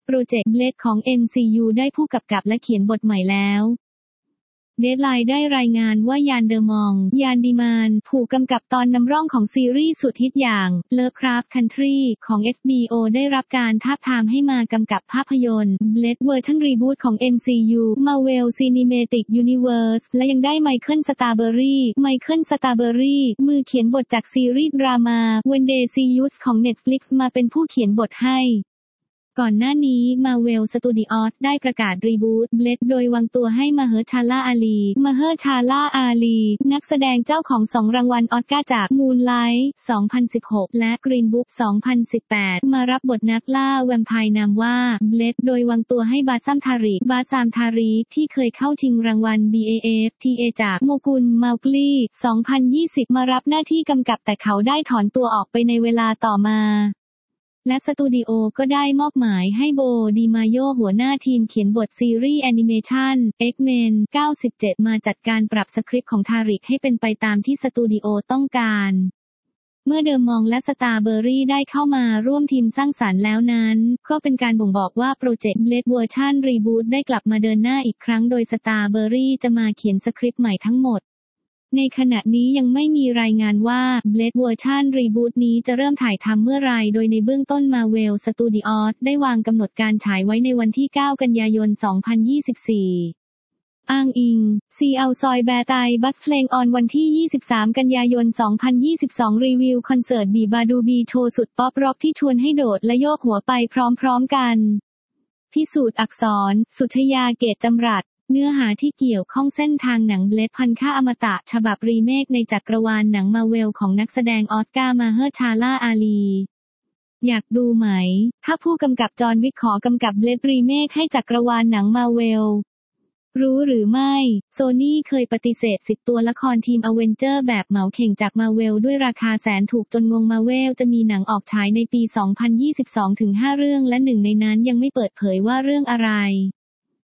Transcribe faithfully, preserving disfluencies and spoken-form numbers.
โปรเจกต์ Blade ของ เอ็ม ซี ยู ได้ผู้กำกับและเขียนบทใหม่แล้วเดดไลน์ได้รายงานว่ายานเดอมองยานดีมานผู้กำกับตอนนำร่องของซีรีส์สุดฮิตอย่าง Lovecraft Country ของ เอช บี โอ ได้รับการทาบทามให้มากำกับภาพยนตร์ Blade เวอร์ชันรีบูทของ เอ็ม ซี ยู Marvel Cinematic Universe และยังได้ไมเคิล สตาร์เบอรี่ไมเคิล สตาร์เบอรี่มือเขียนบทจากซีรีส์ดราม่า When They See Us ของ Netflix มาเป็นผู้เขียนบทให้ก่อนหน้านี้ Marvel Studios ได้ประกาศรีบูท Blade โดยวางตัวให้มาเฮอร์ชาลาอาลีมาเฮอร์ชาลาอาลีนักแสดงเจ้าของสองรางวัลออสการ์จาก Moonlight สองพันสิบหก และ Green Book สองพันสิบแปด มารับบทนักล่าแวมไพร์นามว่า Blade โดยวางตัวให้บาซัมทาริกบาซามทาริกที่เคยเข้าชิงรางวัล บี เอ เอฟ ที เอ จากโมกุล มัลกลี สองพันยี่สิบ มารับหน้าที่กำกับแต่เขาได้ถอนตัวออกไปในเวลาต่อมาและสตูดิโอก็ได้มอบหมายให้โบ ดิมาโยหัวหน้าทีมเขียนบทซีรีส์แอนิเมชัน X-Men เก้าสิบเจ็ด มาจัดการปรับสคริปต์ของทาริกให้เป็นไปตามที่สตูดิโอต้องการเมื่อเดอมองและสตาร์เบอรี่ได้เข้ามาร่วมทีมสร้างสรรค์แล้วนั้นก็เป็นการบ่งบอกว่าโปรเจกต์ Blade เวอร์ชันรีบูทได้กลับมาเดินหน้าอีกครั้งโดยสตาร์เบอรี่จะมาเขียนสคริปต์ใหม่ทั้งหมดในขณะนี้ยังไม่มีรายงานว่า Blade เวอร์ชันรีบูทนี้จะเริ่มถ่ายทำเมื่อไรโดยในเบื้องต้น Marvel Studios ได้วางกำหนดการฉายไว้ในวันที่ เก้า กันยายน สองพันยี่สิบสี่ อ้างอิง ซี เอาซอยแบร์ไตบัสเพลงออนวันที่ ยี่สิบสาม กันยายน สองพันยี่สิบสอง รีวิวคอนเสิร์ตบีบาดูบีโชว์สุดป๊อปร็อกที่ชวนให้โดดและโยกหัวไปพร้อมๆกันพิสูจน์อักษร สุชยาเกตจำรัดเนื้อหาที่เกี่ยวข้องเส้นทางหนัง Blade พันค่าอมตะฉบับรีเมคในจักรวาลหนังมาเวลของนักแสดงออสการ์มาเฮอร์ชาลาอาลีอยากดูไหมถ้าผู้กำกับจอห์นวิกขอกำกับ Blade รีเมคให้จักรวาลหนังมาเวลรู้หรือไม่โซนี่เคยปฏิเสธสิทธิ์ตัวละครทีมอเวนเจอร์แบบเหมาเข่งจากมาเวลด้วยราคาแสนถูกจนงงมาเวลจะมีหนังออกฉายในปี สองพันยี่สิบสอง ถึง ห้า เรื่องและหนึ่งในนั้นยังไม่เปิดเผยว่าเรื่องอะไร